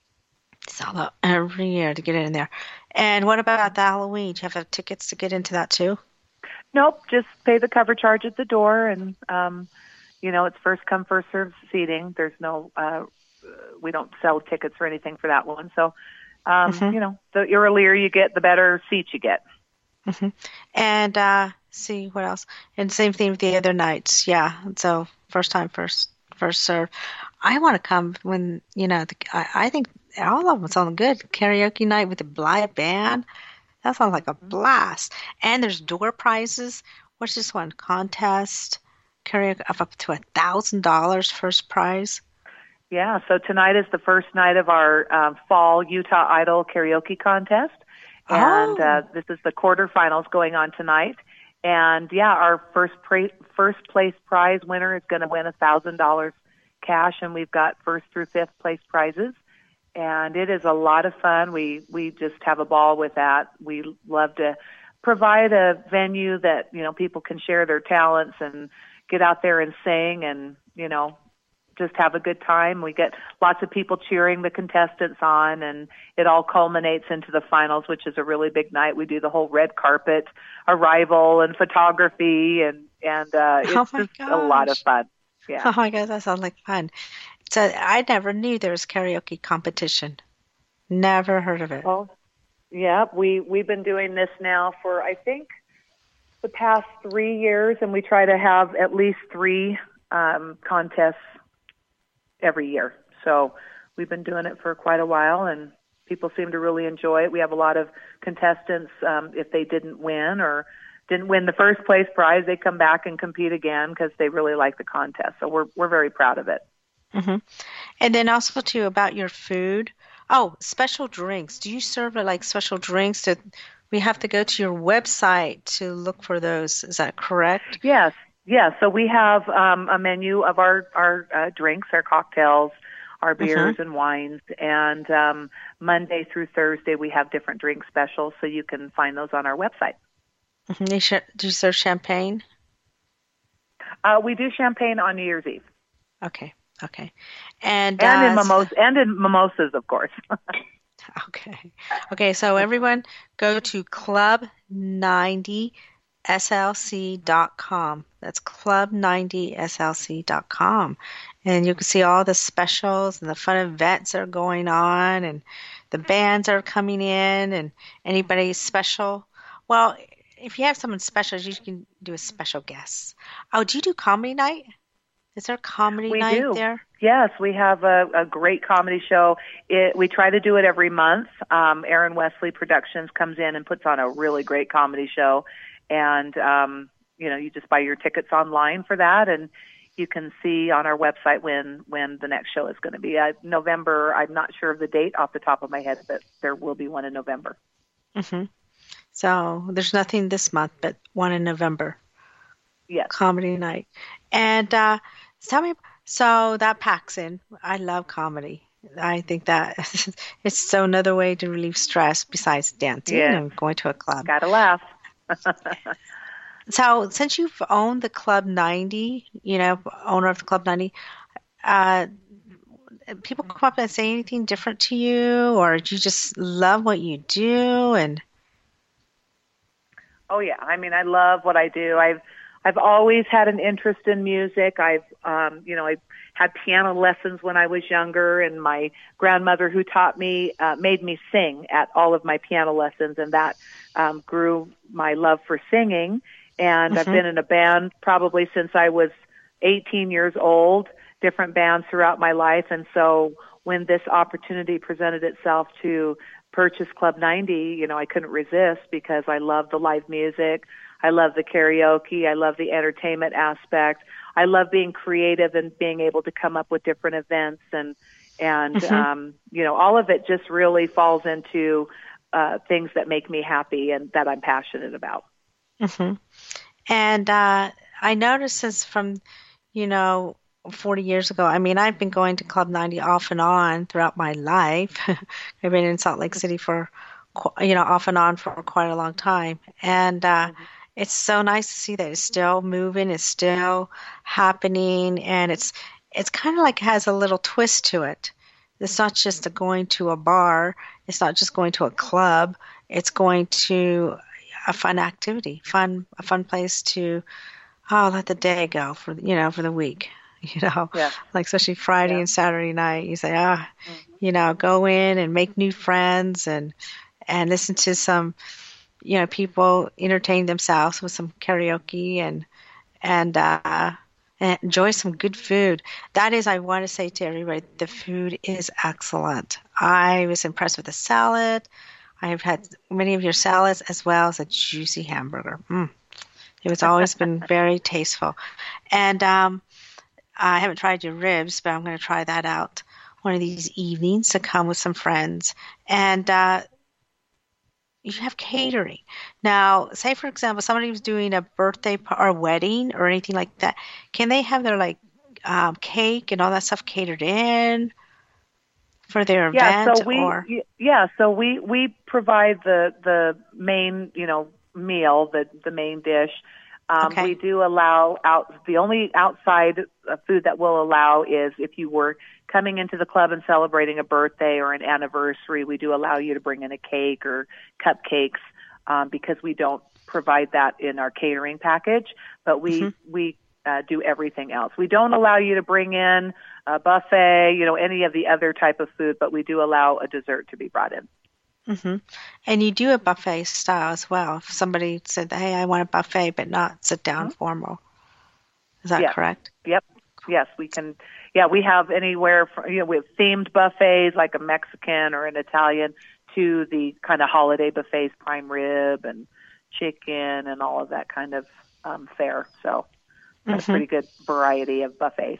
Speaker 2: sell out every year to get in there. And what about the Halloween? Do you have uh, tickets to get into that too?
Speaker 3: Nope, just pay the cover charge at the door, and um, you know it's first come first served seating. There's no uh, we don't sell tickets or anything for that one. So um,
Speaker 2: Hmm.
Speaker 3: you know the earlier you get, the better seats you get.
Speaker 2: Hmm. And uh, see what else. And same thing with the other nights. Yeah. So first time, first first serve. I want to come when you know. The, I, I think all of them sound good. Karaoke night with the live band. That sounds like a blast. And there's door prizes. What's this one? Contest. Karaoke of up to a thousand dollars first prize.
Speaker 3: Yeah, so tonight is the first night of our um, fall Utah Idol karaoke contest, and uh,
Speaker 2: Oh.
Speaker 3: this is the quarterfinals going on tonight. And yeah, our first pra- first place prize winner is going to win a thousand dollars cash, and we've got first through fifth place prizes. And it is a lot of fun. We we just have a ball with that. We love to provide a venue that you know people can share their talents and get out there and sing, and you know just have a good time. We get lots of people cheering the contestants on, and it all culminates into the finals, which is a really big night. We do the whole red carpet arrival and photography, and and uh,
Speaker 2: Oh
Speaker 3: it's
Speaker 2: my
Speaker 3: just a lot of
Speaker 2: gosh.
Speaker 3: fun. Yeah.
Speaker 2: Oh my gosh, that sounds like fun. So I never knew there was karaoke competition. Never heard of it.
Speaker 3: Well, yeah, we we've been doing this now for I think the past three years, and we try to have at least three um, contests every year. So we've been doing it for quite a while, and people seem to really enjoy it. We have a lot of contestants, um, if they didn't win or didn't win the first place prize, they come back and compete again because they really like the contest. So we're we're very proud of it.
Speaker 2: Hmm. And then also too about your food. Oh, special drinks. Do you serve uh, like special drinks that we have to go to your website to look for those? Is that correct?
Speaker 3: Yes, yes. So we have um, a menu of our our uh, drinks, our cocktails, our beers
Speaker 2: Mm-hmm.
Speaker 3: and wines, and um, Monday through Thursday we have different drink specials. So you can find those on our website.
Speaker 2: Mm-hmm. Do you sh- do you serve champagne?
Speaker 3: Uh, we do champagne on New Year's Eve,
Speaker 2: Okay. Okay. And
Speaker 3: and in
Speaker 2: uh,
Speaker 3: mimos and in mimosas, of course.
Speaker 2: okay. Okay, so everyone go to club ninety S L C dot com. That's club ninety S L C dot com. And you can see all the specials and the fun events that are going on and the bands are coming in and anybody special. Well, if you have someone special, you can do a special guest. Oh, do you do comedy night? Is there a comedy
Speaker 3: We
Speaker 2: night
Speaker 3: do.
Speaker 2: there?
Speaker 3: Yes, we have a, a great comedy show. It, we try to do it every month. Um, Aaron Wesley Productions comes in and puts on a really great comedy show. And, um, you know, you just buy your tickets online for that, and you can see on our website when, when the next show is going to be. Uh, November, I'm not sure of the date off the top of my head, but there will be one in November.
Speaker 2: Hmm. So there's nothing this month, but one in November.
Speaker 3: Yes.
Speaker 2: Comedy night. And uh, tell me, so that packs in. I love comedy. I think that it's so another way to relieve stress besides dancing
Speaker 3: Yes.
Speaker 2: and going to a club.
Speaker 3: Gotta laugh.
Speaker 2: So since you've owned the Club ninety, you know, owner of the Club ninety, uh, people come up and say anything different to you, or do you just love what you do? And
Speaker 3: Oh yeah, I mean, I love what I do. I've I've always had an interest in music. I've um, you know, I had piano lessons when I was younger, and my grandmother who taught me uh, made me sing at all of my piano lessons, and that um, grew my love for singing. And mm-hmm. I've been in a band probably since I was eighteen years old, different bands throughout my life. And so when this opportunity presented itself to purchase Club ninety, you know, I couldn't resist because I love the live music. I love the karaoke. I love the entertainment aspect. I love being creative and being able to come up with different events, and, and, mm-hmm. um, you know, all of it just really falls into, uh, things that make me happy and that I'm passionate about.
Speaker 2: Mm-hmm. And, uh, I noticed since from, you know, forty years ago, I mean, I've been going to Club ninety off and on throughout my life. I've been in Salt Lake City for, you know, off and on for quite a long time. And, uh, mm-hmm. it's so nice to see that it's still moving, it's still happening, and it's it's kind of like has a little twist to it. It's not just a going to a bar, it's not just going to a club, it's going to a fun activity, fun a fun place to oh let the day go for you know for the week, you know,
Speaker 3: yeah.
Speaker 2: like especially Friday
Speaker 3: yeah.
Speaker 2: and Saturday night. You say ah, oh, mm-hmm. you know, go in and make new friends and and listen to some. You know, people entertain themselves with some karaoke and and, uh, and enjoy some good food. That is, I want to say to everybody, the food is excellent. I was impressed with the salad. I have had many of your salads as well as a juicy hamburger. Mm. It was always been very tasteful. And um, I haven't tried your ribs, but I'm going to try that out one of these evenings to come with some friends. And uh, you have catering. Now, say, for example, somebody was doing a birthday or a wedding or anything like that. Can they have their, like, um, cake and all that stuff catered in for their
Speaker 3: yeah,
Speaker 2: event?
Speaker 3: So we,
Speaker 2: or?
Speaker 3: Yeah, so we, we provide the, the main, you know, meal, the, the main dish. Um,
Speaker 2: okay.
Speaker 3: We do allow out, the only outside food that we'll allow is if you were coming into the club and celebrating a birthday or an anniversary, we do allow you to bring in a cake or cupcakes, um, because we don't provide that in our catering package, but we, mm-hmm. we, uh, do everything else. We don't allow you to bring in a buffet, you know, any of the other type of food, but we do allow a dessert to be brought in.
Speaker 2: Mm-hmm. And you do a buffet style as well. If somebody said, hey, I want a buffet, but not sit down mm-hmm. formal. Is that
Speaker 3: yes.
Speaker 2: correct?
Speaker 3: Yep. Yes, we can. Yeah, we have anywhere from, you know, we have themed buffets like a Mexican or an Italian to the kind of holiday buffets, prime rib and chicken and all of that kind of um, fare. So mm-hmm. a pretty good variety of buffets.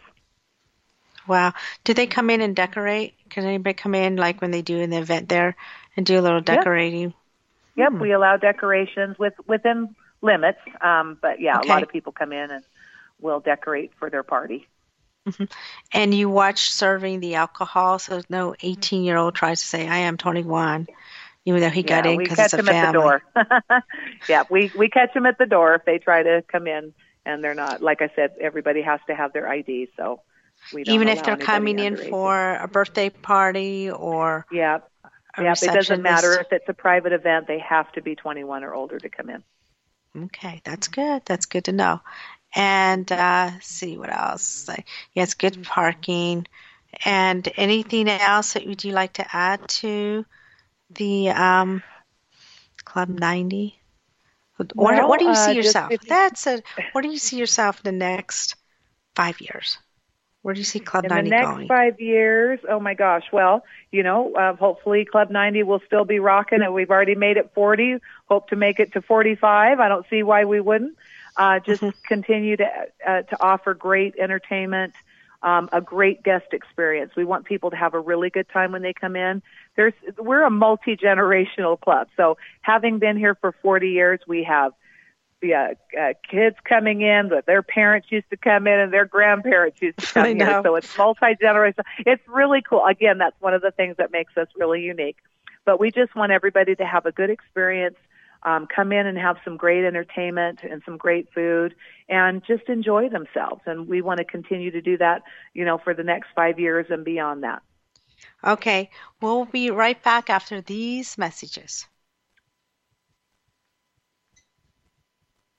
Speaker 2: Wow. Do they come in and decorate? Can anybody come in like when they do an event there and do a little decorating?
Speaker 3: Yep,
Speaker 2: hmm.
Speaker 3: we allow decorations with within limits. Um, but yeah,
Speaker 2: okay.
Speaker 3: a lot of people come in and will decorate for their party.
Speaker 2: Mm-hmm. And you watch serving the alcohol, so no eighteen-year-old tries to say, I am twenty-one, even though he got
Speaker 3: yeah,
Speaker 2: in because
Speaker 3: it's
Speaker 2: a
Speaker 3: family.
Speaker 2: At the
Speaker 3: door. yeah, we, we catch them at the door if they try to come in, and they're not. Like I said, everybody has to have their I D, so we don't
Speaker 2: even
Speaker 3: allow
Speaker 2: if they're coming in
Speaker 3: underage.
Speaker 2: for a birthday party or
Speaker 3: yeah,
Speaker 2: a
Speaker 3: yeah, it doesn't matter
Speaker 2: receptionist.
Speaker 3: if it's a private event; they have to be twenty-one or older to come in.
Speaker 2: Okay, that's good. That's good to know. And uh, see what else. Yeah, it's good parking. And anything else that would you like to add to the um, Club ninety? What,
Speaker 3: well,
Speaker 2: what do you see
Speaker 3: uh,
Speaker 2: yourself?
Speaker 3: Just,
Speaker 2: That's a. What do you see yourself in the next five years? Where do you see Club
Speaker 3: in
Speaker 2: ninety
Speaker 3: the next
Speaker 2: going?
Speaker 3: five years? Oh my gosh! Well, you know, uh, hopefully Club ninety will still be rocking, and we've already made it forty. Hope to make it to forty-five. I don't see why we wouldn't. Uh, just mm-hmm. continue to uh, to offer great entertainment, um, a great guest experience. We want people to have a really good time when they come in. There's we're a multi-generational club, so having been here for forty years, we have yeah uh, kids coming in that their parents used to come in and their grandparents used to come
Speaker 2: I know.
Speaker 3: here. So it's multi-generational. It's really cool. Again, that's one of the things that makes us really unique. But we just want everybody to have a good experience. Um, come in and have some great entertainment and some great food and just enjoy themselves. And we want to continue to do that, you know, for the next five years and beyond that.
Speaker 2: Okay. We'll be right back after these messages.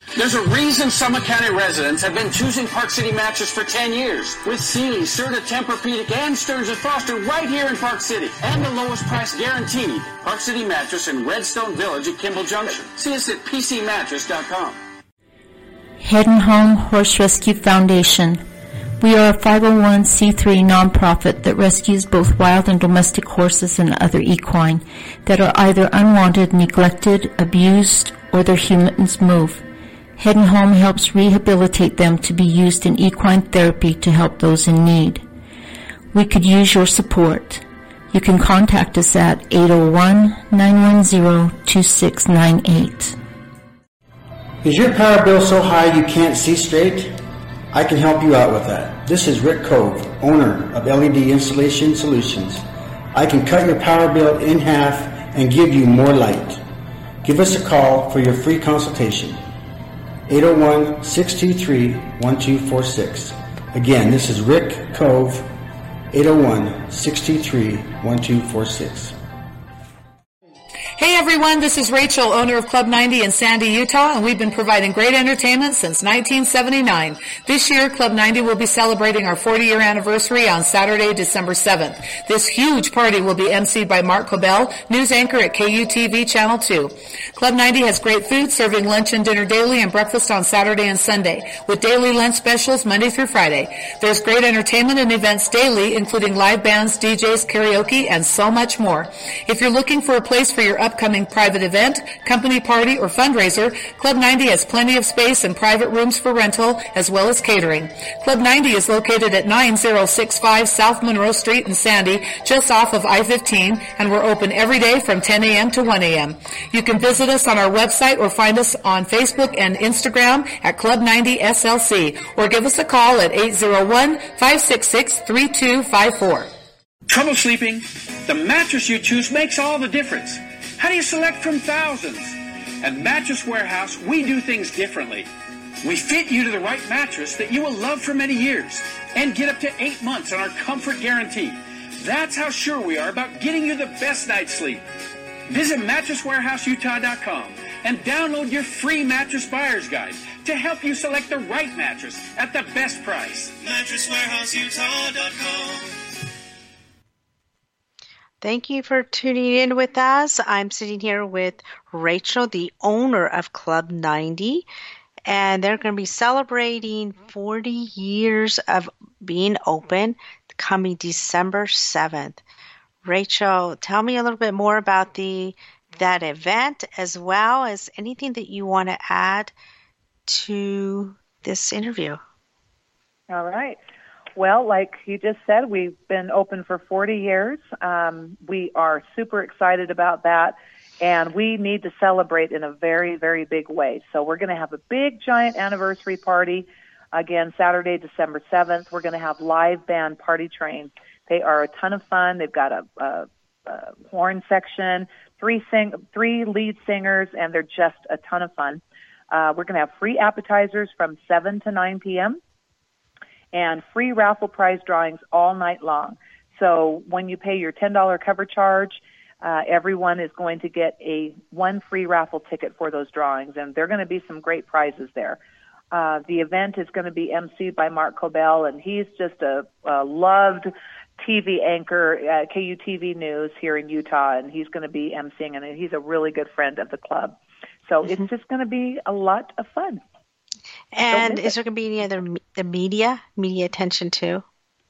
Speaker 4: There's a reason Summit County residents have been choosing Park City Mattress for ten years. With Sealy, Serta, Tempur-Pedic, and Stearns and Foster right here in Park City. And the lowest price guaranteed. Park City Mattress in Redstone Village at Kimball Junction. See us at p c mattress dot com.
Speaker 5: Head and Home Horse Rescue Foundation. We are a five oh one c three nonprofit that rescues both wild and domestic horses and other equine that are either unwanted, neglected, abused, or their humans move. Head and Home helps rehabilitate them to be used in equine therapy to help those in need. We could use your support. You can contact us at eight oh one, nine one zero, two six nine eight.
Speaker 6: Is your power bill so high you can't see straight? I can help you out with that. This is Rick Cove, owner of L E D Installation Solutions. I can cut your power bill in half and give you more light. Give us a call for your free consultation. eight oh one, six two three, one two four six. Again, this is Rick Cove, eight oh one, six two three, one two four six.
Speaker 7: Hey everyone, this is Rachel, owner of Club ninety in Sandy, Utah, and we've been providing great entertainment since nineteen seventy-nine. This year, Club ninety will be celebrating our forty-year anniversary on Saturday, December seventh. This huge party will be emceed by Mark Cobell, news anchor at K U T V Channel two. Club ninety has great food, serving lunch and dinner daily and breakfast on Saturday and Sunday, with daily lunch specials Monday through Friday. There's great entertainment and events daily, including live bands, D Js, karaoke, and so much more. If you're looking for a place for your upcoming private event, company party, or fundraiser, Club ninety has plenty of space and private rooms for rental, as well as catering. Club ninety is located at nine oh six five South Monroe Street in Sandy, just off of I fifteen, and we're open every day from ten a.m. to one a.m. You can visit us on our website or find us on Facebook and Instagram at Club ninety S L C, or give us a call at eight oh one, five six six, three two five four.
Speaker 4: Trouble sleeping? The mattress you choose makes all the difference. How do you select from thousands? At Mattress Warehouse, we do things differently. We fit you to the right mattress that you will love for many years and get up to eight months on our comfort guarantee. That's how sure we are about getting you the best night's sleep. Visit mattress warehouse utah dot com and download your free mattress buyer's guide to help you select the right mattress at the best price. mattress warehouse utah dot com.
Speaker 2: Thank you for tuning in with us. I'm sitting here with Rachel, the owner of Club ninety, and they're going to be celebrating forty years of being open coming December seventh. Rachel, tell me a little bit more about the that event, as well as anything that you want to add to this interview.
Speaker 3: All right. Well, like you just said, we've been open for forty years. Um, we are super excited about that, and we need to celebrate in a very, very big way. So we're going to have a big, giant anniversary party, again, Saturday, December seventh. We're going to have live band Party Train. They are a ton of fun. They've got a, a, a horn section, three sing, three lead singers, and they're just a ton of fun. Uh, we're going to have free appetizers from seven to nine p.m., and free raffle prize drawings all night long. So when you pay your ten dollars cover charge, uh, everyone is going to get a one free raffle ticket for those drawings, and there are going to be some great prizes there. Uh, the event is going to be emceed by Mark Cobell, and he's just a, a loved T V anchor at K U T V News here in Utah, and he's going to be emceeing, and he's a really good friend of the club. So mm-hmm. It's just going to be a lot of fun.
Speaker 2: And is there going to be any other the media, media attention too?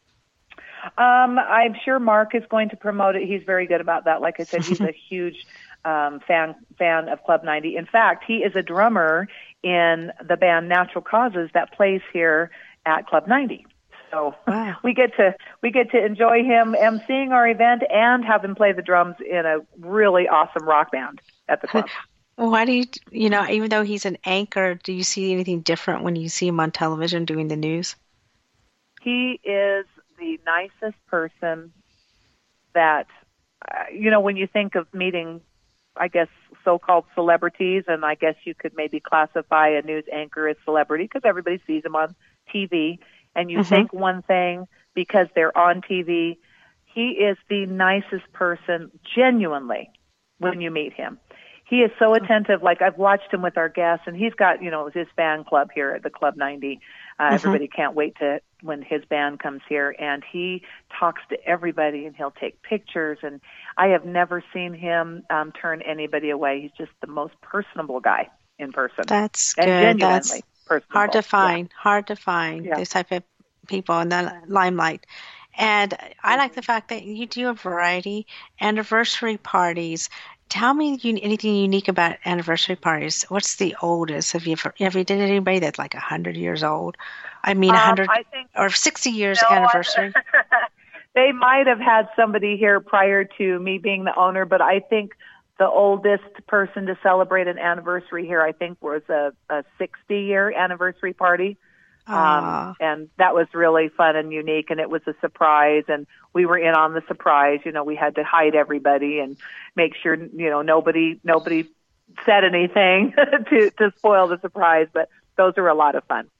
Speaker 3: Um, I'm sure Mark is going to promote it. He's very good about that. Like I said, he's a huge um, fan fan of Club ninety. In fact, he is a drummer in the band Natural Causes that plays here at Club ninety. So wow. we get to we get to enjoy him emceeing our event and have him play the drums in a really awesome rock band at the club.
Speaker 2: Why do you, you know, even though he's an anchor, do you see anything different when you see him on television doing the news?
Speaker 3: He is the nicest person that, uh, you know, when you think of meeting, I guess, so-called celebrities, and I guess you could maybe classify a news anchor as celebrity because everybody sees him on T V, and you mm-hmm. think one thing because they're on T V. He is the nicest person, genuinely, when you meet him. he is so attentive. Like I've watched him with our guests, and he's got, you know, his fan club here at the Club ninety. Uh, mm-hmm. Everybody can't wait to when his band comes here, and he talks to everybody, and he'll take pictures. And I have never seen him um, turn anybody away. He's just the most personable guy in person.
Speaker 2: That's
Speaker 3: and
Speaker 2: good.
Speaker 3: Genuinely
Speaker 2: That's
Speaker 3: personable.
Speaker 2: hard to find.
Speaker 3: Yeah.
Speaker 2: Hard to find
Speaker 3: yeah.
Speaker 2: these type of people in the limelight. And I like the fact that you do a variety anniversary parties. Tell me you, anything unique about anniversary parties. What's the oldest? Have you ever, have you did anybody that's like one hundred years old? I mean,
Speaker 3: um,
Speaker 2: one hundred
Speaker 3: I think,
Speaker 2: or sixty years
Speaker 3: no,
Speaker 2: anniversary?
Speaker 3: They might have had somebody here prior to me being the owner, but I think the oldest person to celebrate an anniversary here, I think, was a, a sixty-year anniversary party. Um, and that was really fun and unique, and it was a surprise, and we were in on the surprise. You know, we had to hide everybody and make sure, you know, nobody, nobody said anything to, to spoil the surprise, but those are a lot of fun.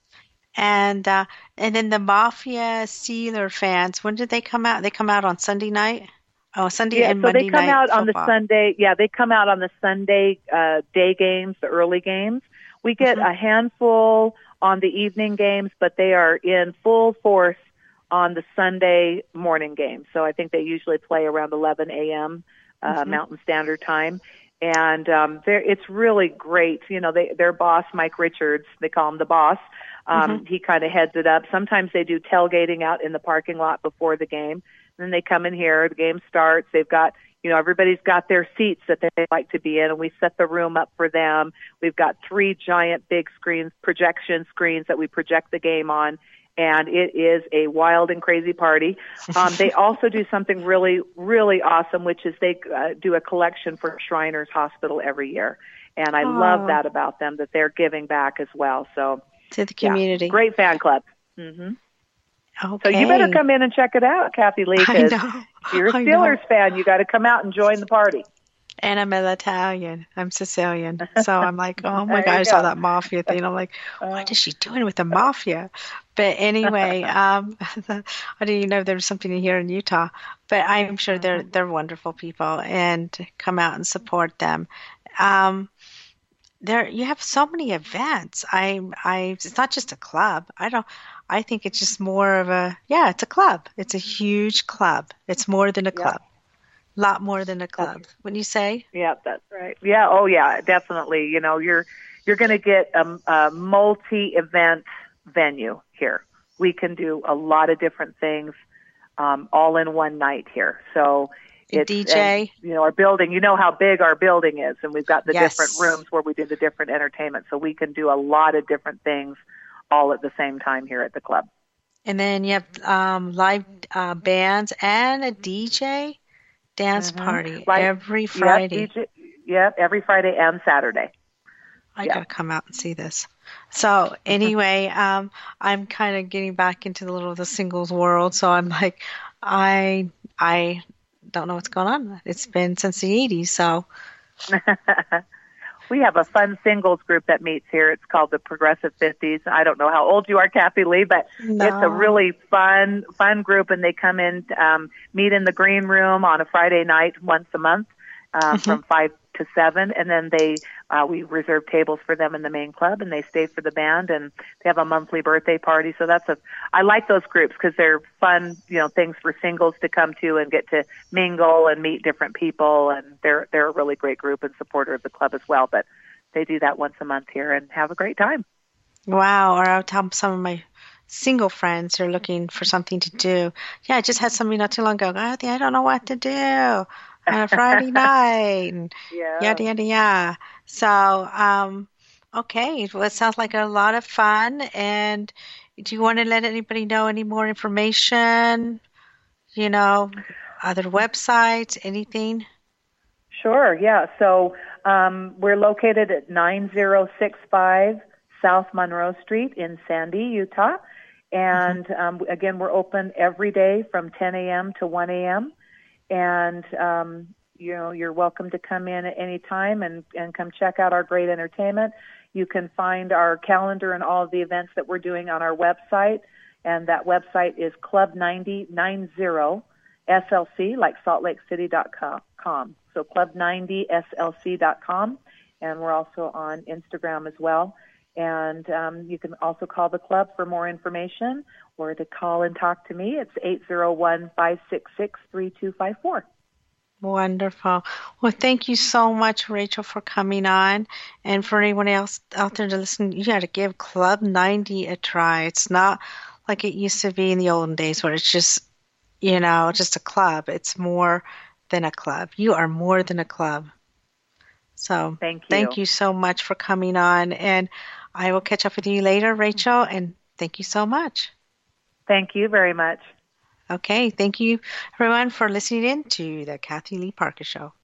Speaker 2: And, uh, and then the Mafia Steeler fans, when did they come out? They come out on Sunday night? Oh, Sunday
Speaker 3: yeah,
Speaker 2: and
Speaker 3: so
Speaker 2: Monday
Speaker 3: they come
Speaker 2: night
Speaker 3: out on
Speaker 2: football.
Speaker 3: the Sunday. Yeah, they come out on the Sunday, uh, day games, the early games. We get mm-hmm. a handful on the evening games, but they are in full force on the Sunday morning games. So I think they usually play around eleven a.m. Uh, mm-hmm. Mountain Standard Time. And um, it's really great. You know, they, their boss, Mike Richards, they call him the boss. Um, mm-hmm. He kind of heads it up. Sometimes they do tailgating out in the parking lot before the game. And then they come in here, the game starts. They've got, you know, everybody's got their seats that they like to be in, and we set the room up for them. We've got three giant big screens, projection screens that we project the game on, and it is a wild and crazy party. Um, they also do something really, really awesome, which is they uh, do a collection for Shriners Hospital every year. And I oh. love that about them, that they're giving back as well. So
Speaker 2: to the community.
Speaker 3: Yeah, great fan club. Mm-hmm.
Speaker 2: Okay.
Speaker 3: So you better come in and check it out, Kathy Lee, because if you're a Steelers fan, you got to come out and join the party.
Speaker 2: And I'm an Italian. I'm Sicilian. So I'm like, oh my God, I
Speaker 3: go.
Speaker 2: saw that mafia thing. I'm like, what is she doing with the mafia? But anyway, um, I didn't even know there was something here in Utah. But I'm sure they're they're wonderful people, and come out and support them. Um, there, you have so many events. I, I, it's not just a club. I don't. I think it's just more of a yeah. It's a club. It's a huge club. It's more than a club. Yep. A lot more than a club. That's, wouldn't you say?
Speaker 3: Yeah, that's right. Yeah. Oh, yeah. Definitely. You know, you're you're going to get a, a multi-event venue here. We can do a lot of different things, um, all in one night here. So. It's,
Speaker 2: D J.
Speaker 3: And, you know, our building, you know how big our building is, and we've got the
Speaker 2: yes.
Speaker 3: different rooms where we do the different entertainment. So we can do a lot of different things all at the same time here at the club.
Speaker 2: And then you have um, live uh, bands and a D J dance mm-hmm. party like, every Friday.
Speaker 3: Yep, D J, yep, every Friday and Saturday.
Speaker 2: I
Speaker 3: yep.
Speaker 2: got to come out and see this. So anyway, um, I'm kind of getting back into the little the singles world. So I'm like, I I don't know what's going on. It's been since the eighties, so.
Speaker 3: We have a fun singles group that meets here. It's called the Progressive fifties. I don't know how old you are, Kathy Lee, but
Speaker 2: no.
Speaker 3: It's a really fun, fun group, and they come in, um, meet in the green room on a Friday night once a month, uh, mm-hmm. from five to seven, and then they uh, we reserve tables for them in the main club, and they stay for the band, and they have a monthly birthday party. So that's a I like those groups because they're fun, you know, things for singles to come to and get to mingle and meet different people, and they're they're a really great group and supporter of the club as well. But they do that once a month here and have a great time.
Speaker 2: Wow! Or I'll tell some of my single friends who are looking for something to do. Yeah, I just had somebody not too long ago. I don't know what to do on a Friday night, and
Speaker 3: yeah.
Speaker 2: yada, yada, yada. So, um, okay, well, it sounds like a lot of fun. And do you want to let anybody know any more information, you know, other websites, anything?
Speaker 3: Sure, yeah. So um, we're located at nine zero six five South Monroe Street in Sandy, Utah. And mm-hmm. um, again, we're open every day from ten a.m. to one a.m., And, um, you know, you're welcome to come in at any time and, and come check out our great entertainment. You can find our calendar and all of the events that we're doing on our website. And that website is club ninety, nine zero, S L C, like Salt Lake City dot com. so club ninety S L C dot com, and we're also on Instagram as well. And um, you can also call the club for more information or to call and talk to me. It's eight zero one, five six six, three two five four.
Speaker 2: Wonderful. Well, thank you so much, Rachel, for coming on. And for anyone else out there to listen, you got to give Club ninety a try. It's not like it used to be in the olden days where it's just, you know, just a club. It's more than a club. You are more than a club. So
Speaker 3: thank you.
Speaker 2: Thank you so much for coming on. And I will catch up with you later, Rachel. And thank you so much.
Speaker 3: Thank you very much.
Speaker 2: Okay. Thank you, everyone, for listening in to the Kathy Lee Parker Show.